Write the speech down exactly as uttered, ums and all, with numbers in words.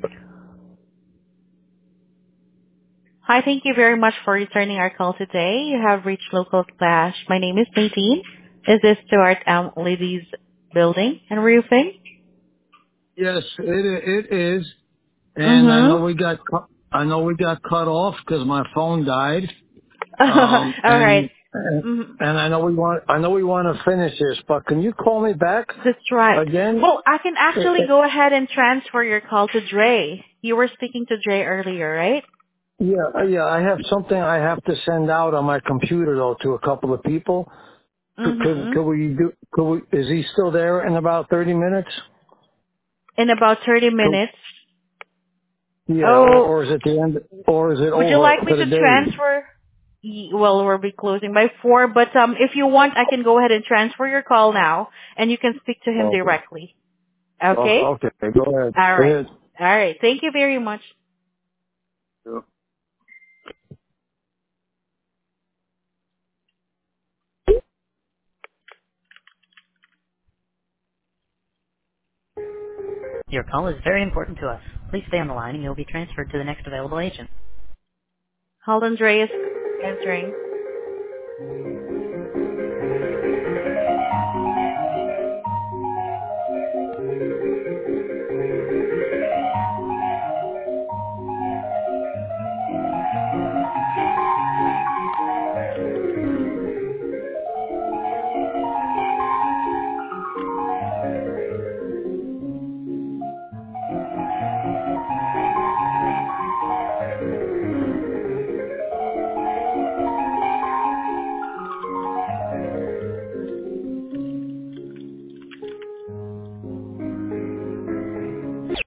Hi, thank you very much for returning our call today. You have reached Local Flash. My name is Nadine. Is this Stuart um, Ladies Building and Roofing? Yes, it it is, and I know Mm-hmm. we got cu- I know we got cut off because my phone died. Um, All right. and and Mhm. and I know we want I know we want to finish this, but can you call me back That's right. again? Well, I can Eh, actually eh, go ahead and transfer your call to Dre. You were speaking to Dre earlier, right? Yeah, uh, yeah. I have something I have to send out on my computer though to a couple of people. Could could, Mm-hmm. could we do? Could we? Is he still there in about thirty minutes? In about thirty Could, minutes. yeah, or Oh, or is it the end? Or is it would you over like me for the to day? transfer? Y- Well, we'll be closing by four, but um, if you want, I can go ahead and transfer your call now, and you can speak to him Okay. directly. Okay? Oh, okay. Go ahead. All Go right. ahead. All right. Thank you very much. Yeah. Your call is very important to us. Please stay on the line and you'll be transferred to the next available agent. Hold on, Dre is answering.